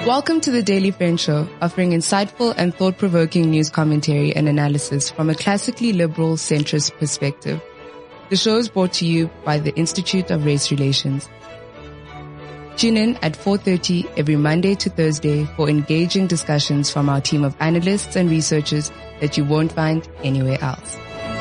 Welcome to the Daily Friend Show, offering insightful and thought-provoking news commentary and analysis from a classically liberal centrist perspective. The show is brought to you by the Institute of Race Relations. Tune in at 4:30 every Monday to Thursday for engaging discussions from our team of analysts and researchers that you won't find anywhere else.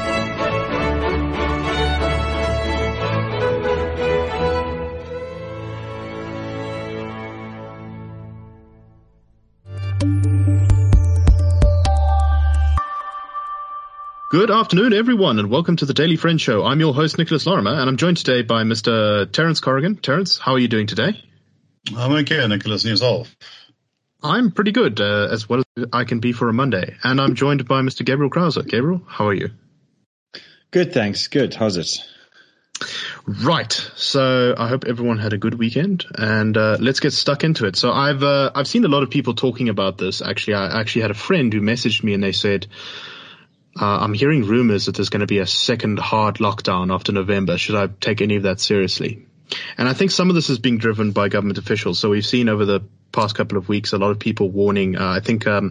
Good afternoon, everyone, and welcome to the Daily Friend Show. I'm your host, Nicholas Lorimer, and I'm joined today by Mr. Terence Corrigan. Terence, how are you doing today? I'm okay, Nicholas, and yourself? I'm pretty good, as well as I can be for a Monday. And I'm joined by Mr. Gabriel Krause. Gabriel, how are you? Good, thanks. Good. How's it? Right. So I hope everyone had a good weekend, and let's get stuck into it. So I've seen a lot of people talking about this. Actually, I actually had a friend who messaged me, and they said, I'm hearing rumors that there's going to be a second hard lockdown after November. Should I take any of that seriously? And I think some of this is being driven by government officials. So we've seen over the past couple of weeks a lot of people warning. I think the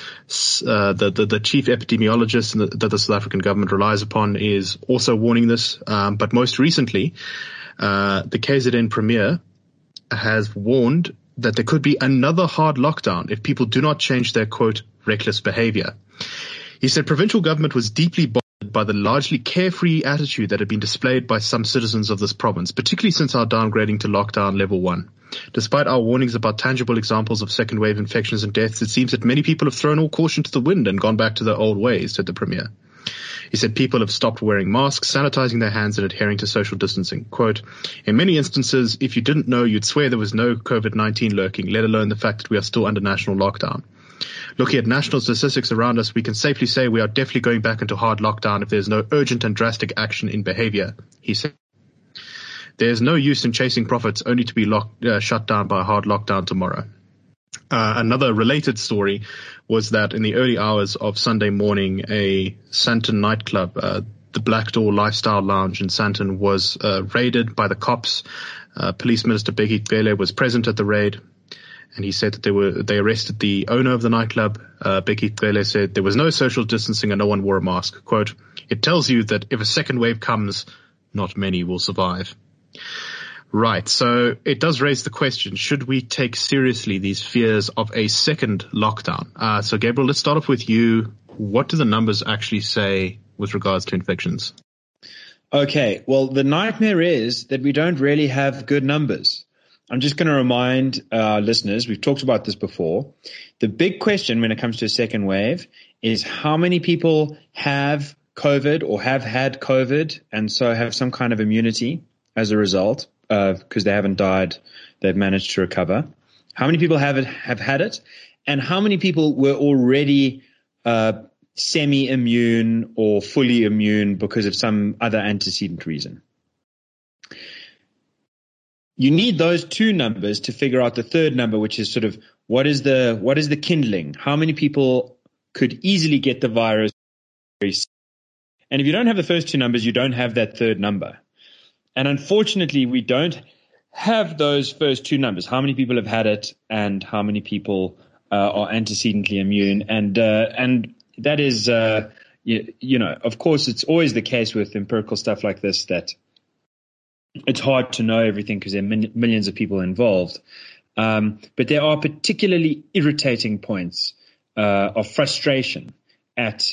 chief epidemiologist that the South African government relies upon is also warning this. But most recently, the KZN Premier has warned that there could be another hard lockdown if people do not change their, quote, reckless behavior. He said provincial government was deeply bothered by the largely carefree attitude that had been displayed by some citizens of this province, particularly since our downgrading to lockdown level 1. Despite our warnings about tangible examples of second wave infections and deaths, it seems that many people have thrown all caution to the wind and gone back to their old ways, said the Premier. He said people have stopped wearing masks, sanitizing their hands and adhering to social distancing. Quote, in many instances, if you didn't know, you'd swear there was no COVID-19 lurking, let alone the fact that we are still under national lockdown. Looking at national statistics around us, we can safely say we are definitely going back into hard lockdown if there is no urgent and drastic action in behavior, he said. There is no use in chasing profits only to be shut down by a hard lockdown tomorrow. Another related story was that in the early hours of Sunday morning, a Sandton nightclub, the Black Door Lifestyle Lounge in Sandton, was raided by the cops. Police Minister Bheki Cele was present at the raid. And he said that they arrested the owner of the nightclub. Bheki Cele said there was no social distancing and no one wore a mask. Quote, it tells you that if a second wave comes, not many will survive. Right. So it does raise the question, should we take seriously these fears of a second lockdown? So Gabriel, let's start off with you. What do the numbers actually say with regards to infections? Okay. Well, the nightmare is that we don't really have good numbers. I'm just going to remind our listeners, we've talked about this before. The big question when it comes to a second wave is how many people have COVID or have had COVID and so have some kind of immunity as a result, because they haven't died, they've managed to recover. How many people have had it, and how many people were already semi-immune or fully immune because of some other antecedent reason. You need those two numbers to figure out the third number, which is sort of what is the kindling? How many people could easily get the virus? And if you don't have the first two numbers, you don't have that third number. And unfortunately, we don't have those first two numbers. How many people have had it and how many people are antecedently immune? And that is, of course, it's always the case with empirical stuff like this that it's hard to know everything because there are millions of people involved. But there are particularly irritating points of frustration at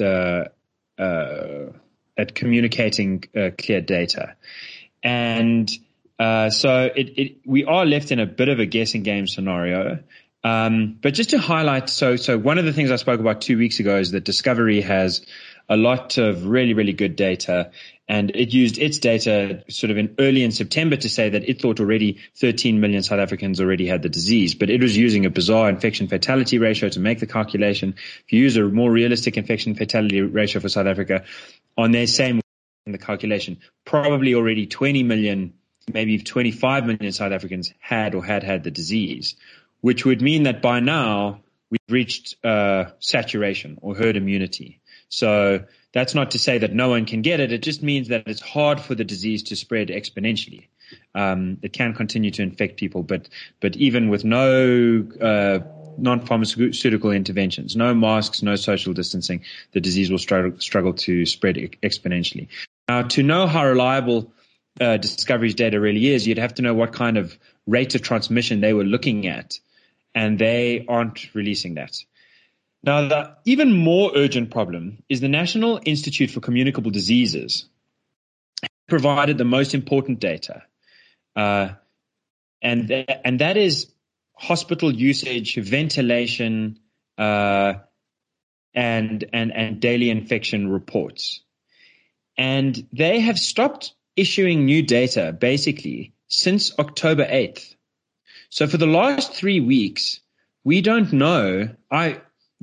communicating clear data. And so we are left in a bit of a guessing game scenario. But just to highlight, so one of the things I spoke about 2 weeks ago is that Discovery has a lot of really, really good data. And it used its data sort of early in September to say that it thought already 13 million South Africans already had the disease. But it was using a bizarre infection fatality ratio to make the calculation. If you use a more realistic infection fatality ratio for South Africa on their same in the calculation, probably already 20 million, maybe 25 million South Africans had the disease, which would mean that by now we've reached saturation or herd immunity. So that's not to say that no one can get it. It just means that it's hard for the disease to spread exponentially. It can continue to infect people, but even with no non-pharmaceutical interventions, no masks, no social distancing, the disease will struggle to spread exponentially. Now, to know how reliable Discovery's data really is, you'd have to know what kind of rate of transmission they were looking at, and they aren't releasing that. Now, the even more urgent problem is the National Institute for Communicable Diseases provided the most important data, and that is hospital usage, ventilation, and daily infection reports. And they have stopped issuing new data basically since October 8th. So for the last 3 weeks, we don't know what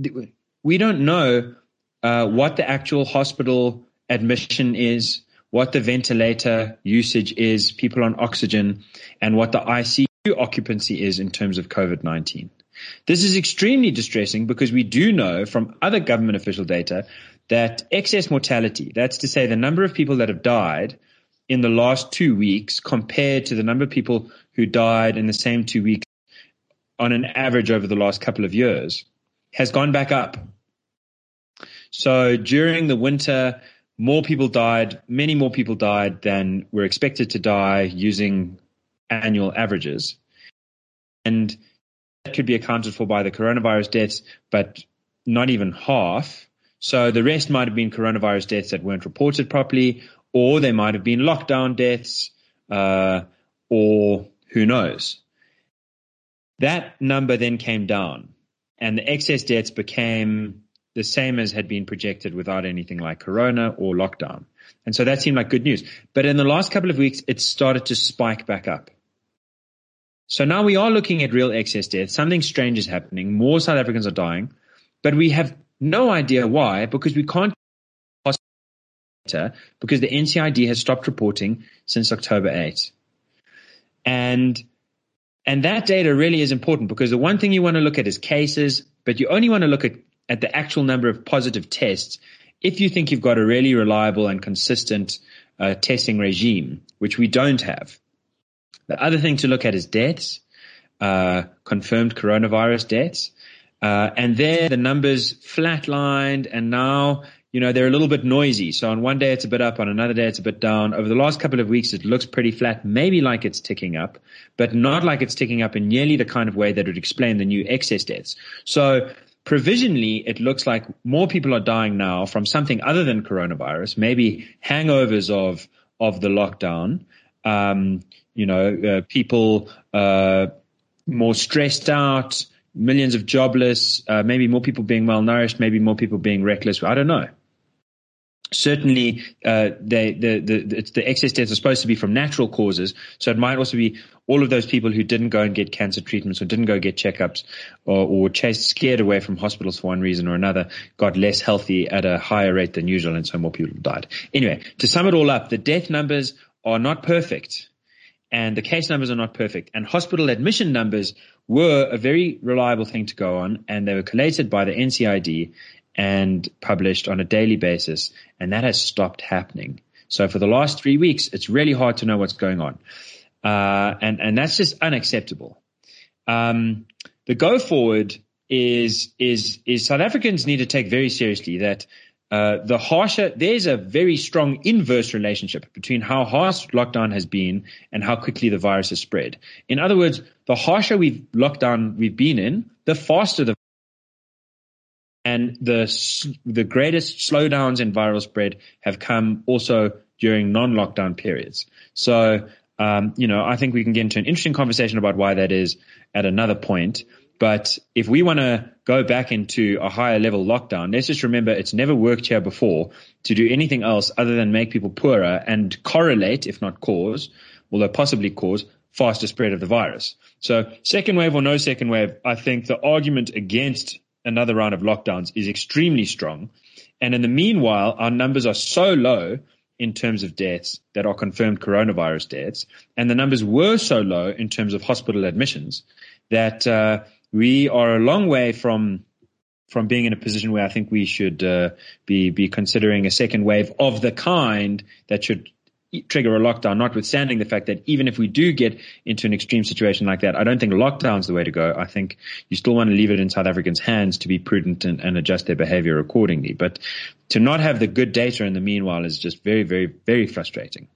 the actual hospital admission is, what the ventilator usage is, people on oxygen, and what the ICU occupancy is in terms of COVID-19. This is extremely distressing because we do know from other government official data that excess mortality, that's to say the number of people that have died in the last 2 weeks compared to the number of people who died in the same 2 weeks on an average over the last couple of years, has gone back up. So during the winter, many more people died than were expected to die using annual averages. And that could be accounted for by the coronavirus deaths, but not even half. So the rest might have been coronavirus deaths that weren't reported properly, or they might have been lockdown deaths, or who knows. That number then came down, and the excess deaths became the same as had been projected without anything like corona or lockdown. And so that seemed like good news. But in the last couple of weeks, it started to spike back up. So now we are looking at real excess deaths. Something strange is happening. More South Africans are dying, but we have no idea why, because we can't because the NCID has stopped reporting since October 8. And that data really is important because the one thing you want to look at is cases, but you only want to look at the actual number of positive tests if you think you've got a really reliable and consistent testing regime, which we don't have. The other thing to look at is deaths, confirmed coronavirus deaths. And there the numbers flatlined, and now, they're a little bit noisy. So on one day it's a bit up, on another day it's a bit down. Over the last couple of weeks, it looks pretty flat, maybe like it's ticking up, but not like it's ticking up in nearly the kind of way that would explain the new excess deaths. So provisionally, it looks like more people are dying now from something other than coronavirus, maybe hangovers of the lockdown. People more stressed out, millions of jobless, maybe more people being malnourished, maybe more people being reckless. I don't know. Certainly, the excess deaths are supposed to be from natural causes, so it might also be all of those people who didn't go and get cancer treatments or didn't go get checkups or scared away from hospitals for one reason or another, got less healthy at a higher rate than usual, and so more people died. Anyway, to sum it all up, the death numbers are not perfect, and the case numbers are not perfect, and hospital admission numbers were a very reliable thing to go on, and they were collated by the NCID and published on a daily basis, and that has stopped happening. So for the last 3 weeks, it's really hard to know what's going on. And that's just unacceptable. The go forward is South Africans need to take very seriously that there's a very strong inverse relationship between how harsh lockdown has been and how quickly the virus has spread. In other words, the harsher lockdown we've been in, the faster and the greatest slowdowns in viral spread have come also during non-lockdown periods. So, I think we can get into an interesting conversation about why that is at another point. But if we want to go back into a higher level lockdown, let's just remember it's never worked here before to do anything else other than make people poorer and correlate, if not cause, although possibly cause, faster spread of the virus. So second wave or no second wave, I think the argument against another round of lockdowns is extremely strong. And in the meanwhile, our numbers are so low in terms of deaths that are confirmed coronavirus deaths, and the numbers were so low in terms of hospital admissions that we are a long way from being in a position where I think we should be considering a second wave of the kind that should trigger a lockdown, notwithstanding the fact that even if we do get into an extreme situation like that, I don't think lockdown's the way to go. I think you still want to leave it in South Africans' hands to be prudent and adjust their behavior accordingly. But to not have the good data in the meanwhile is just very, very, very frustrating.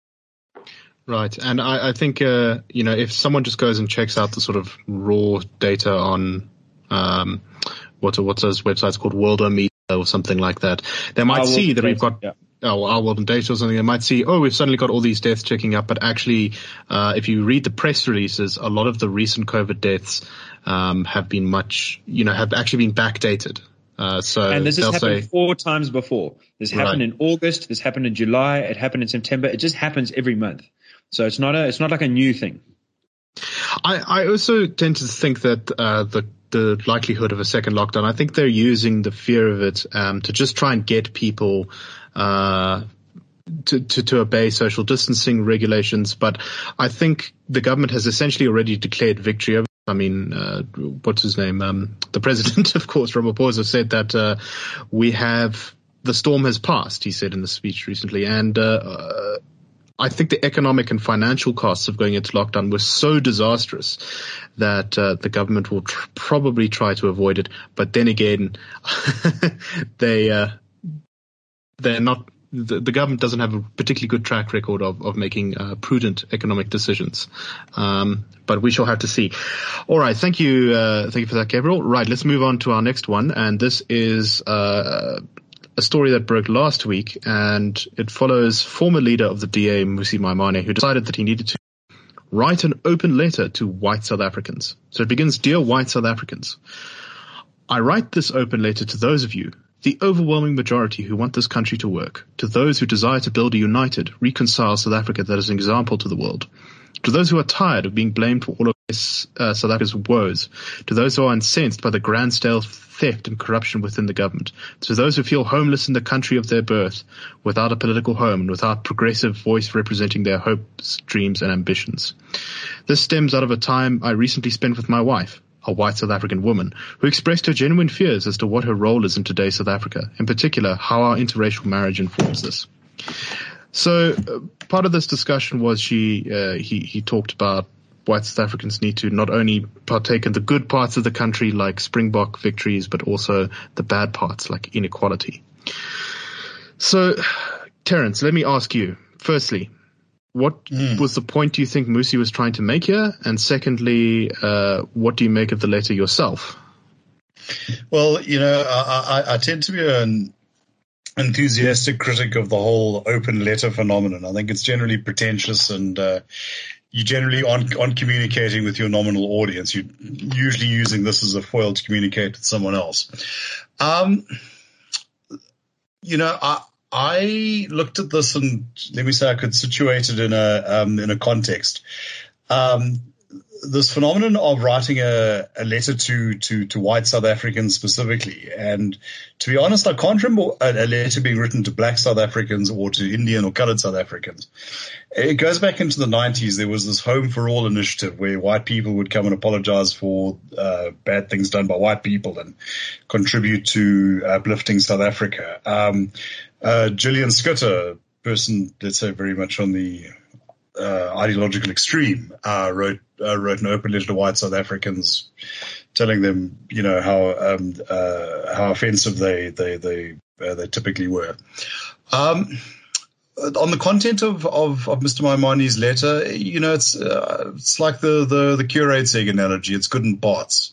Right. And I think, if someone just goes and checks out the sort of raw data on, what's those websites called, Worldometer or something like that, they might see that we've got, our World in Data or something, they might see, we've suddenly got all these deaths checking up. But actually, if you read the press releases, a lot of the recent COVID deaths, have been have actually been backdated. And this has happened 4 times before. This happened in August. This happened in July. It happened in September. It just happens every month. So it's not like a new thing. I also tend to think that the likelihood of a second lockdown, I think they're using the fear of it to just try and get people to obey social distancing regulations. But I think the government has essentially already declared victory over. I mean, what's his name? The president, of course, Ramaphosa, said that the storm has passed, he said in the speech recently. And I think the economic and financial costs of going into lockdown were so disastrous that the government will probably try to avoid it. But then again, they're not. The government doesn't have a particularly good track record of making prudent economic decisions. But we shall have to see. All right. Thank you for that, Gabriel. Right. Let's move on to our next one. And this is a story that broke last week, and it follows former leader of the DA, Mmusi Maimane, who decided that he needed to write an open letter to white South Africans. So it begins, "Dear white South Africans, I write this open letter to those of you, the overwhelming majority who want this country to work, to those who desire to build a united, reconciled South Africa that is an example to the world, to those who are tired of being blamed for all of South Africa's woes, to those who are incensed by the grand scale theft and corruption within the government, to those who feel homeless in the country of their birth, without a political home and without progressive voice representing their hopes, dreams and ambitions. This stems out of a time I recently spent with my wife, a white South African woman, who expressed her genuine fears as to what her role is in today's South Africa, in particular how our interracial marriage informs this." So part of this discussion was he talked about white South Africans need to not only partake in the good parts of the country like Springbok victories, but also the bad parts like inequality. So, Terence, let me ask you, firstly, what was the point do you think Mmusi was trying to make here? And secondly, what do you make of the letter yourself? Well, I tend to be an enthusiastic critic of the whole open letter phenomenon. I think it's generally pretentious, and you generally aren't communicating with your nominal audience. You're usually using this as a foil to communicate with someone else. I looked at this, and let me say I could situate it in a context. This phenomenon of writing a letter to white South Africans specifically, and to be honest, I can't remember a letter being written to black South Africans or to Indian or colored South Africans. It goes back into the 90s. There was this Home for All initiative where white people would come and apologize for bad things done by white people and contribute to uplifting South Africa. Gillian Schutte, person, let's say, very much on the ideological extreme, wrote an open letter to white South Africans, telling them, how offensive they typically were. On the content of Mr. Maimane's letter, it's like the Curate's egg analogy. It's good in parts.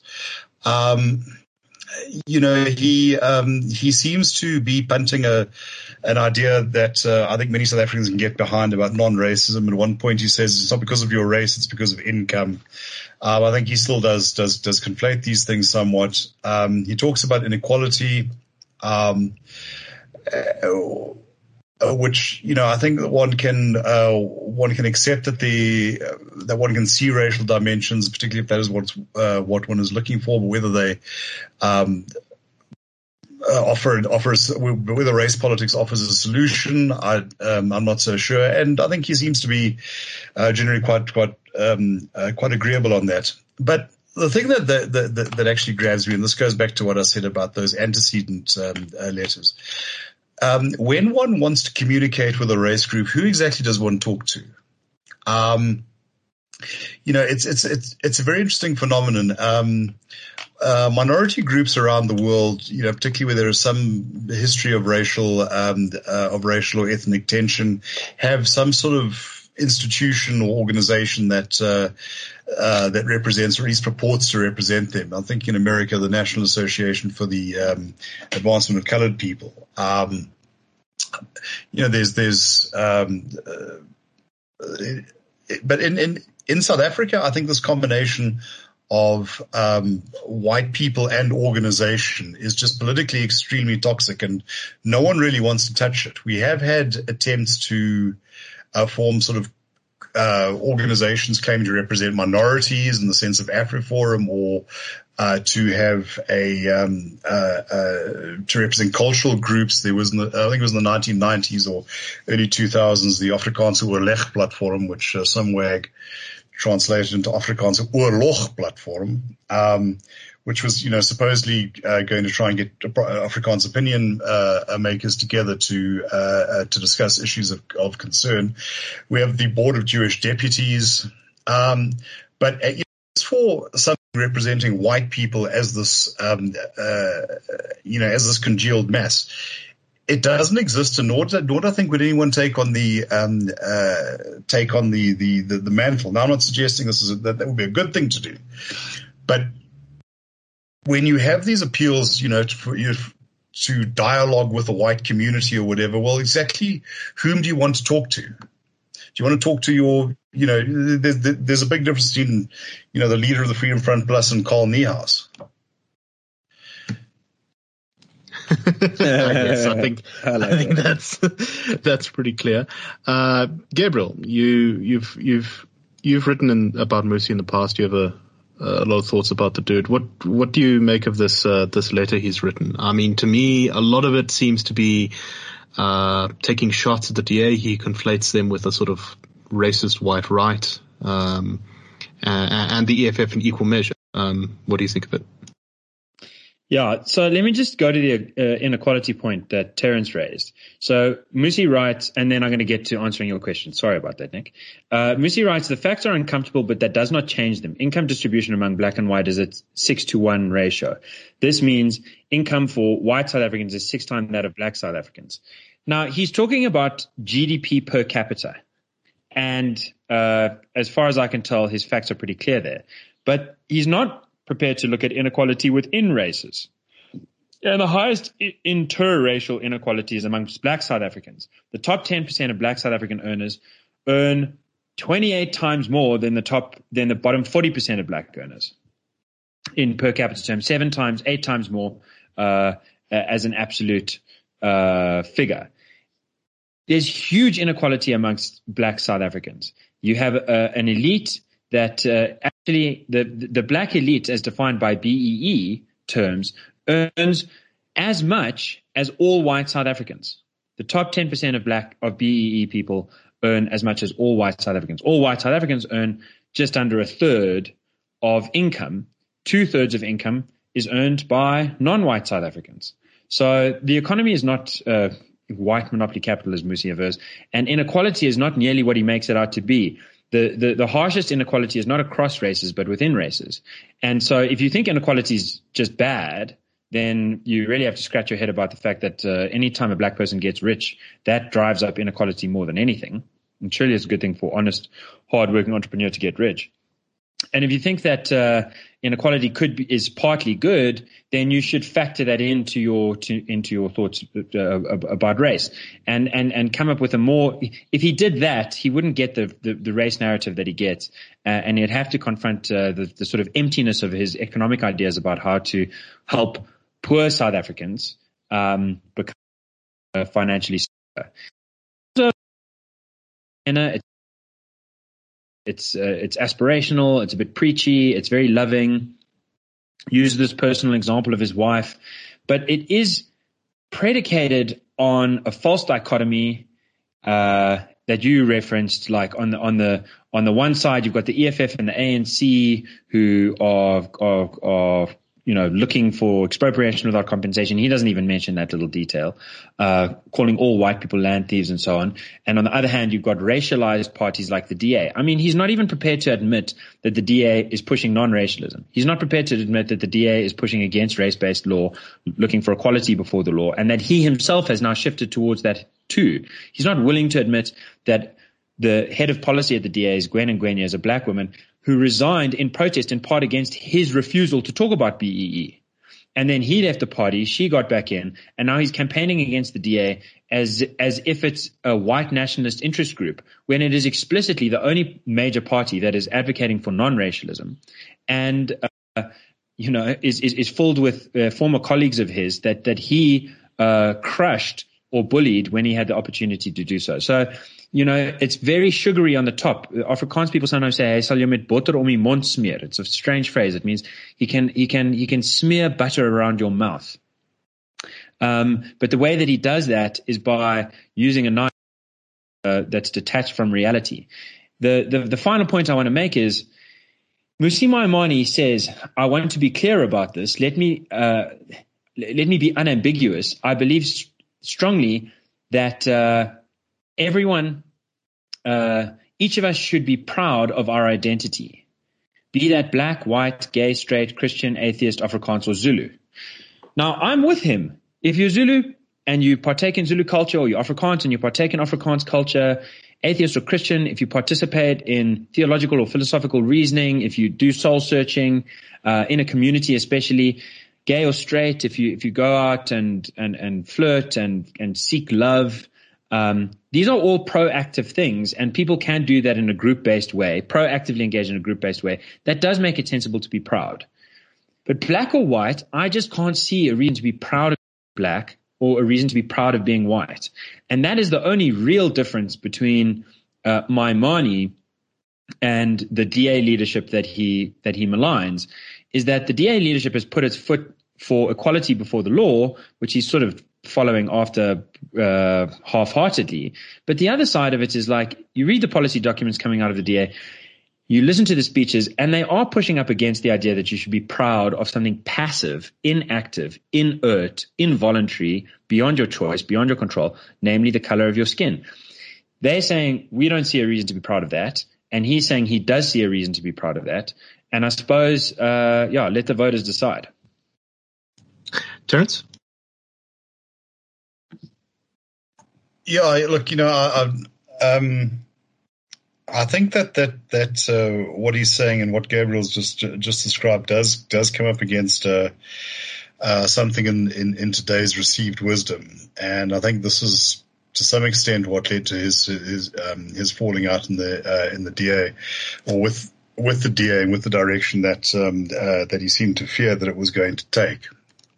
He seems to be punting an idea that I think many South Africans can get behind about non-racism. At one point he says it's not because of your race, it's because of income. I think he still does conflate these things somewhat. He talks about inequality, which, I think that one can accept that one can see racial dimensions, particularly if that is what one is looking for, but whether they whether race politics offers a solution, I'm not so sure. And I think he seems to be generally quite agreeable on that. But the thing that actually grabs me, and this goes back to what I said about those antecedent letters. when one wants to communicate with a race group, who exactly does one talk to? It's a very interesting phenomenon. Minority groups around the world, particularly where there is some history of racial or ethnic tension, have some sort of institution or organization that represents, or at least purports to represent them. I think in America, the National Association for the Advancement of Colored People. But in South Africa, I think this combination of white people and organization is just politically extremely toxic, and no one really wants to touch it. We have had attempts to form sort of organizations claiming to represent minorities in the sense of AfriForum, or to have to represent cultural groups. There was, I think it was in the 1990s or early 2000s, the Afrikaanse Oorleg platform, which Samwag translated into Afrikaanse Oorlog platform, which was, supposedly going to try and get Afrikaans opinion makers together to discuss issues of concern. We have the Board of Jewish Deputies, but it's for something representing white people as this, as this congealed mass. It doesn't exist, and nor do I think would anyone take on the mantle. Now, I'm not suggesting that would be a good thing to do, but when you have these appeals, to dialogue with the white community or whatever, well, exactly whom do you want to talk to? Do you want to talk to your, there's a big difference between, the leader of the Freedom Front Plus and Carl Niehaus. Yes, I think that's pretty clear. Gabriel, you've written about Musi in the past. You have a lot of thoughts about the dude. What do you make of this letter he's written? I mean, to me, a lot of it seems to be taking shots at the DA. He conflates them with a sort of racist white right, and the EFF in equal measure. What do you think of it? Yeah, so let me just go to the inequality point that Terence raised. So Musi writes, and then I'm going to get to answering your question. Sorry about that, Nick. Musi writes, the facts are uncomfortable, but that does not change them. Income distribution among black and white is at 6-to-1 ratio. This means income for white South Africans is 6 times that of black South Africans. Now, he's talking about GDP per capita. And as far as I can tell, his facts are pretty clear there. But he's not prepared to look at inequality within races. And the highest interracial inequality is amongst black South Africans. The top 10% of black South African earners earn 28 times more than the bottom 40% of black earners in per capita terms, 8 times more as an absolute figure. There's huge inequality amongst black South Africans. You have an elite that actually the black elite, as defined by BEE terms, earns as much as all white South Africans. The top 10% of BEE people earn as much as all white South Africans. All white South Africans earn just under a third of income. 2/3 of income is earned by non-white South Africans. So the economy is not white monopoly capital, as Musi avers, and inequality is not nearly what he makes it out to be. The harshest inequality is not across races, but within races. And so if you think inequality is just bad, then you really have to scratch your head about the fact that any time a black person gets rich, that drives up inequality more than anything. And surely it's a good thing for honest, hardworking entrepreneur to get rich. And if you think that inequality is partly good, then you should factor that into your thoughts about race, and come up with a more. If he did that, he wouldn't get the race narrative that he gets, and he'd have to confront the sort of emptiness of his economic ideas about how to help poor South Africans become financially secure. It's aspirational. It's a bit preachy. It's very loving. Use this personal example of his wife, but it is predicated on a false dichotomy that you referenced. Like on the one side, you've got the EFF and the ANC who are looking for expropriation without compensation. He doesn't even mention that little detail, calling all white people land thieves and so on. And on the other hand, you've got racialized parties like the DA. I mean, he's not even prepared to admit that the DA is pushing non-racialism. He's not prepared to admit that the DA is pushing against race-based law, looking for equality before the law, and that he himself has now shifted towards that too. He's not willing to admit that the head of policy at the DA is Gwen Ngwenya, is a black woman who resigned in protest in part against his refusal to talk about BEE. And then he left the party, she got back in, and now he's campaigning against the DA as if it's a white nationalist interest group, when it is explicitly the only major party that is advocating for non-racialism. And, is filled with former colleagues of his that he crushed or bullied when he had the opportunity to do so. So, it's very sugary on the top. Afrikaans people sometimes say, "Hy sal jou met botter om die mond smeer." It's a strange phrase. It means he can smear butter around your mouth. But the way that he does that is by using a knife that's detached from reality. The final point I want to make is, Mmusi Maimane says, "I want to be clear about this. Let me be unambiguous. I believe strongly that everyone, each of us should be proud of our identity, be that black, white, gay, straight, Christian, atheist, Afrikaans, or Zulu." Now, I'm with him. If you're Zulu and you partake in Zulu culture, or you're Afrikaans and you partake in Afrikaans culture, atheist or Christian, if you participate in theological or philosophical reasoning, if you do soul searching in a community, especially gay or straight, if you go out and flirt and seek love, these are all proactive things, and people can do that in a group-based way, proactively engage in a group-based way. That does make it sensible to be proud. But black or white, I just can't see a reason to be proud of being black or a reason to be proud of being white. And that is the only real difference between Maimane and the DA leadership that he maligns, is that the DA leadership has put its foot for equality before the law, which he's sort of following after half-heartedly. But the other side of it is, like, you read the policy documents coming out of the DA, you listen to the speeches, and they are pushing up against the idea that you should be proud of something passive, inactive, inert, involuntary, beyond your choice, beyond your control, namely the color of your skin. They're saying we don't see a reason to be proud of that, and he's saying he does see a reason to be proud of that. And I suppose, let the voters decide. Terence? Yeah, look, I think that what he's saying and what Gabriel's just described does come up against something in today's received wisdom, and I think this is to some extent what led to his falling out in the DA, or with the DA, and with the direction that he seemed to fear that it was going to take.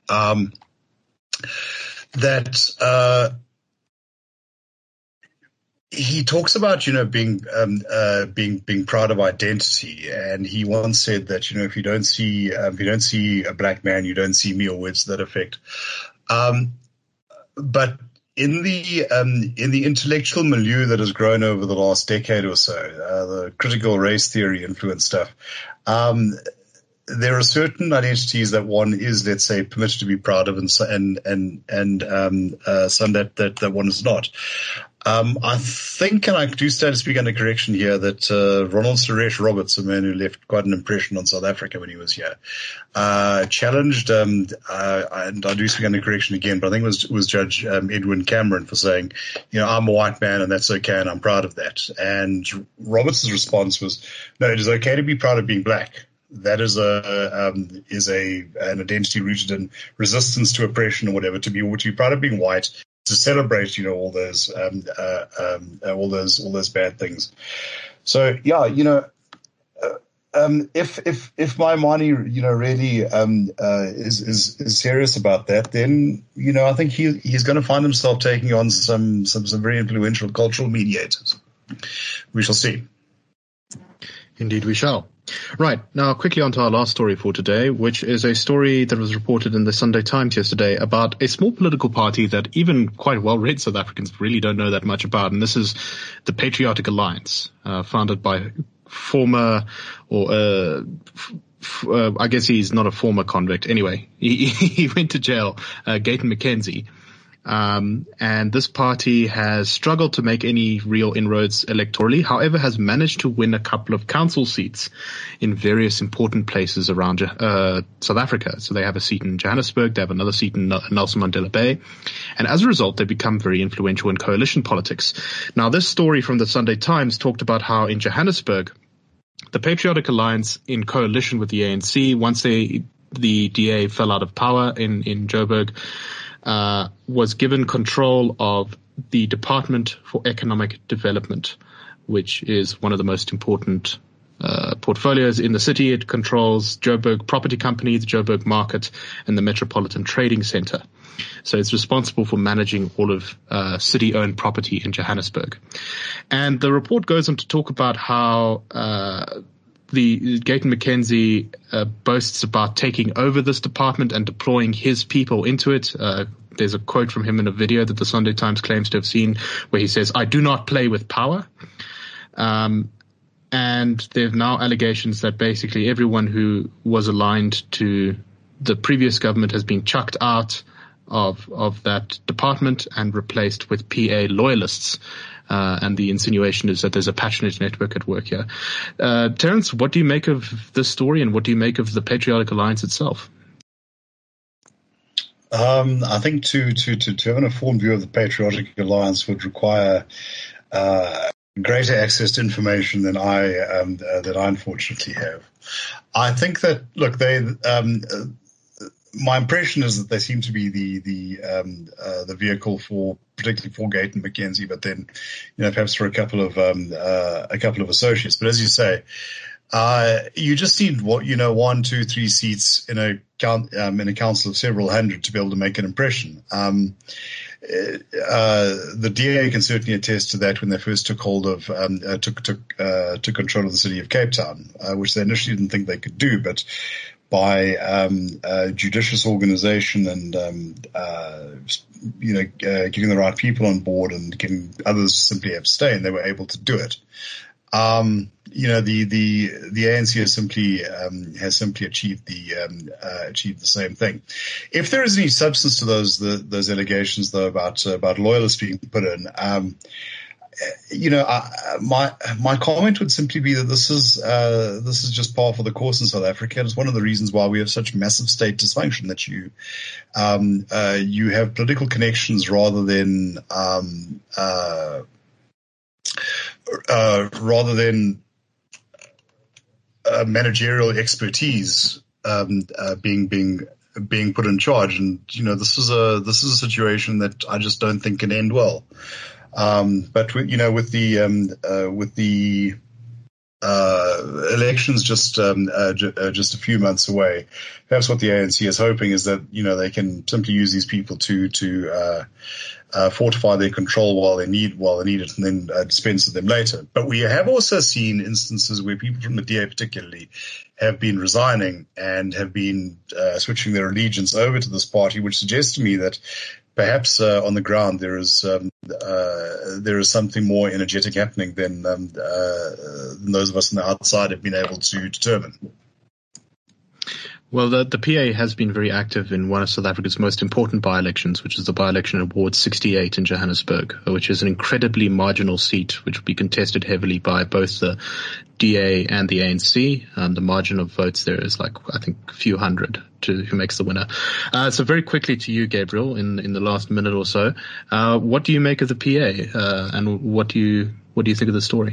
He talks about, being proud of identity, and he once said that, if you don't see a black man, you don't see me, or words to that effect. But in the intellectual milieu that has grown over the last decade or so, the critical race theory influence stuff, there are certain identities that one is, let's say, permitted to be proud of, and some that one is not. I think, and I do stand to speak under correction here, that Ronald Suresh Roberts, a man who left quite an impression on South Africa when he was here, challenged, and I do speak under correction again, but I think it was Judge Edwin Cameron for saying, I'm a white man and that's okay and I'm proud of that. And Roberts' response was, no, it is okay to be proud of being black. That is an identity rooted in resistance to oppression or whatever. To be proud of being white, to celebrate, all those bad things. So yeah, if Maimane, really is serious about that, then I think he's going to find himself taking on some very influential cultural mediators. We shall see. Indeed, we shall. Right. Now, quickly on to our last story for today, which is a story that was reported in the Sunday Times yesterday about a small political party that even quite well-read South Africans really don't know that much about. And this is the Patriotic Alliance, founded by former I guess he's not a former convict. Anyway, he went to jail, Gayton McKenzie. And this party has struggled to make any real inroads electorally, however, has managed to win a couple of council seats in various important places around South Africa. So they have a seat in Johannesburg, they have another seat in Nelson Mandela Bay, and as a result, they become very influential in coalition politics. Now, this story from the Sunday Times talked about how in Johannesburg, the Patriotic Alliance in coalition with the ANC, once the DA fell out of power in Joburg, was given control of the Department for Economic Development, which is one of the most important portfolios in the city. It controls Joburg Property Company, the Joburg Market, and the Metropolitan Trading Centre. So it's responsible for managing all of city-owned property in Johannesburg. And the report goes on to talk about how the Gayton McKenzie boasts about taking over this department and deploying his people into it. There's a quote from him in a video that the Sunday Times claims to have seen where he says, "I do not play with power." And there's now allegations that basically everyone who was aligned to the previous government has been chucked out of that department and replaced with PA loyalists. And the insinuation is that there's a passionate network at work here. Terence, what do you make of this story, and what do you make of the Patriotic Alliance itself? I think to have an informed view of the Patriotic Alliance would require greater access to information than I unfortunately have. I think that, look, my impression is that they seem to be the vehicle particularly for Gayton McKenzie, but then, perhaps for a couple of associates. But as you say, you just need 1, 2, 3 seats in a council of several hundred to be able to make an impression. The DA can certainly attest to that when they first took hold of, took control of the city of Cape Town, which they initially didn't think they could do, but by judicious organization and getting the right people on board and getting others simply abstain, they were able to do it. The ANC has simply achieved the same thing. If there is any substance to those allegations, though, about loyalists being put in, my comment would simply be that this is just par for the course in South Africa. It's one of the reasons why we have such massive state dysfunction, that you have political connections rather than managerial expertise being put in charge. And this is a situation that I just don't think can end well. But with the elections just a few months away, perhaps what the ANC is hoping is that they can simply use these people to fortify their control while they need it, and then dispense with them later. But we have also seen instances where people from the DA particularly have been resigning and have been switching their allegiance over to this party, which suggests to me that perhaps on the ground there is something more energetic happening than those of us on the outside have been able to determine. Well, the PA has been very active in one of South Africa's most important by-elections, which is the by-election in Ward 68 in Johannesburg, which is an incredibly marginal seat, which will be contested heavily by both the DA and the ANC. The margin of votes there is I think a few hundred to who makes the winner. So very quickly to you, Gabriel, in the last minute or so, what do you make of the PA, and what do you think of the story?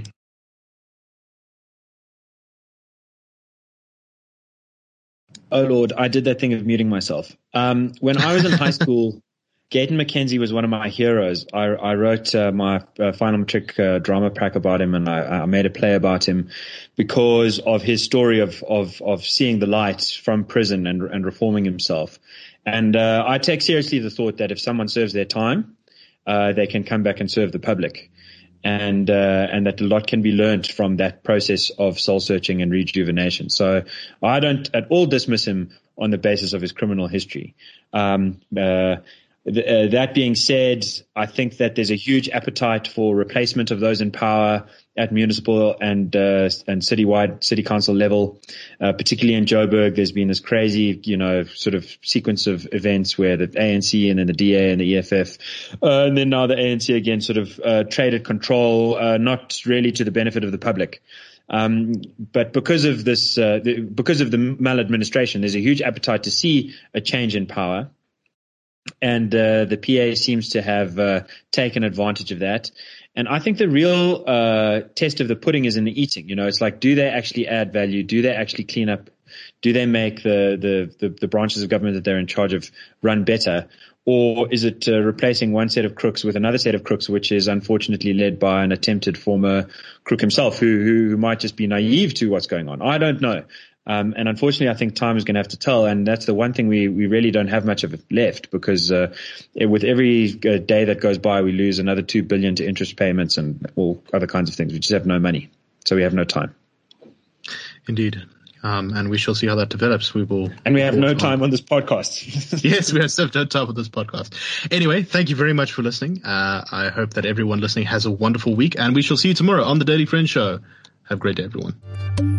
Oh, Lord, I did that thing of muting myself. When I was in high school, Gayton McKenzie was one of my heroes. I wrote my final matric drama prac about him, and I made a play about him because of his story of seeing the light from prison and reforming himself. And I take seriously the thought that if someone serves their time, they can come back and serve the public. And that a lot can be learned from that process of soul searching and rejuvenation. So I don't at all dismiss him on the basis of his criminal history. That being said, I think that there's a huge appetite for replacement of those in power at municipal and citywide city council level, particularly in Joburg. There's been this crazy, sort of sequence of events where the ANC and then the DA and the EFF, and then now the ANC again sort of traded control, not really to the benefit of the public. But because of this, because of the maladministration, there's a huge appetite to see a change in power. And the PA seems to have taken advantage of that. And I think the real test of the pudding is in the eating. It's like, do they actually add value? Do they actually clean up? Do they make the branches of government that they're in charge of run better? Or is it replacing one set of crooks with another set of crooks, which is unfortunately led by an attempted former crook himself who might just be naive to what's going on? I don't know. And unfortunately, I think time is going to have to tell. And that's the one thing we really don't have much of it left, because with every day that goes by, we lose another 2 billion to interest payments and all other kinds of things. We just have no money. So we have no time. Indeed. And we shall see how that develops. And we have no time on this podcast. Yes, we have no time on this podcast. Anyway, thank you very much for listening. I hope that everyone listening has a wonderful week, and we shall see you tomorrow on the Daily Friends Show. Have a great day, everyone.